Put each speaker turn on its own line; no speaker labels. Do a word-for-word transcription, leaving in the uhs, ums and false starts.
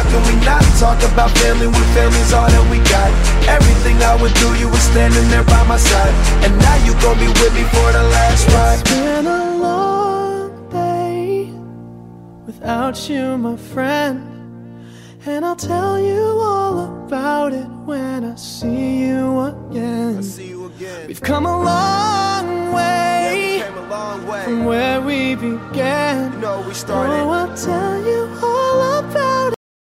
can we not talk about family when family's all that we got? Everything I would do, you were standing there by my side, and now you gon' be with me for the last ride.
It's been a long day without you, my friend, and I'll tell you all about it when I see you again.
I see you again.
We've come a long way,
yeah, we came a long way
from where we began.
You know we started.
Oh, I'll tell you